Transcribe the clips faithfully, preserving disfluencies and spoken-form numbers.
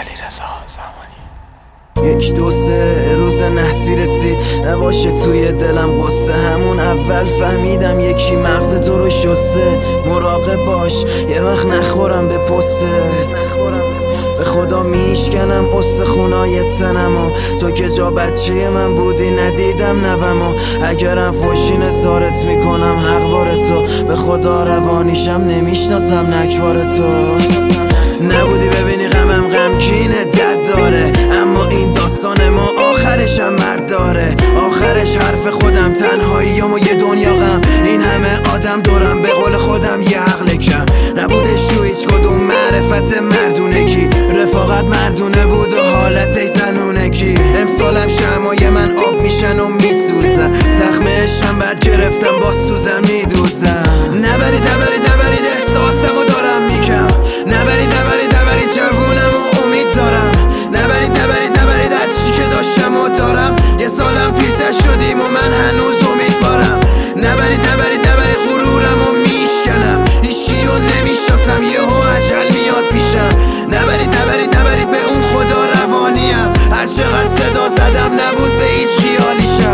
علیرضا زمانی. یک دو سه روز نحسی رسید، نباشه توی دلم قصه. همون اول فهمیدم یکی مغز تو رو شسته. مراقب باش یه وقت نخورم به پستت، به خدا میشکنم استخونای تنمو. تو که جا بچه من بودی ندیدم نومو. اگرم فوشین سارت میکنم حقوار تو، به خدا روانیشم نمیشناسم نکوار تو. نبودی ببینی غمم غمگینه درد داره، اما این داستان ما آخرش هم مرد داره. آخرش حرف خودم، تنهاییام و یه دنیا غم. این همه آدم دورم، به قول خودم یه عقل کم. نبودش تو هیچ کدوم معرفت مردونگی، رفاقت مردونه بود و حالت زنونگی. امسالم شمعای من آب میشن و میسوزن، زخم عشقم بد گرفتم با سوزن میدوزن. نبرید نبرید نبرید احساسمو دارم میگم، نبرید نبرید نبرید جوونم و امید دارم. نبرید نبرید نبرید هرچی که داشتم و دارم. یه سالم پیرتر شدیم و من هنوز امیدوارم. نبرید نبرید نبرید غرورم و میشکنم، هیچکیو نمیشناسم یهو اجل میاد پیشم. نبرید نبرید نبرید به اون خدا روانیم، هرچقدر صدا زدم نبود به هیچ خیالیشم.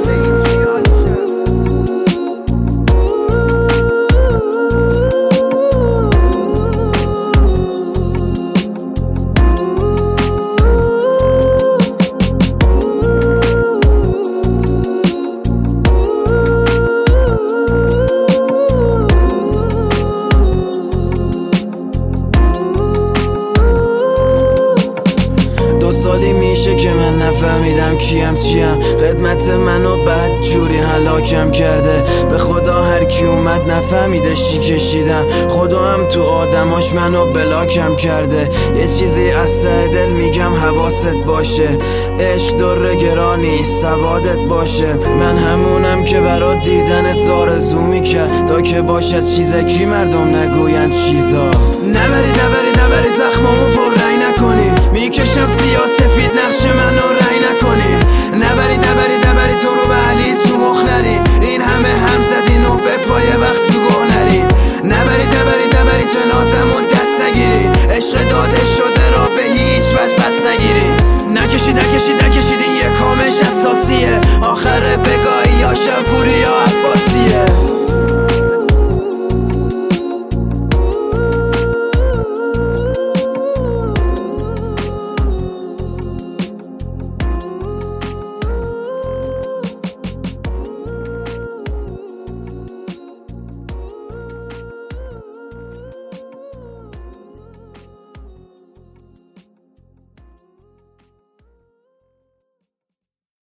سالی میشه که من نفهمیدم کیم چیم، خدمت منو بد جوری هلاکم کرده. به خدا هر کی اومد نفهمیده چی کشیدم، خدا هم تو آدماش منو بلاکم کرده. یه چیزی از ته دل میگم حواست باشه، عشق در گرانی سوادت باشه. من همونم که برات دیدنت آرزو میکرد، تا که باشد چیزکی مردم نگوین چیزا. نبرید نبرید نبرید زخمامو پر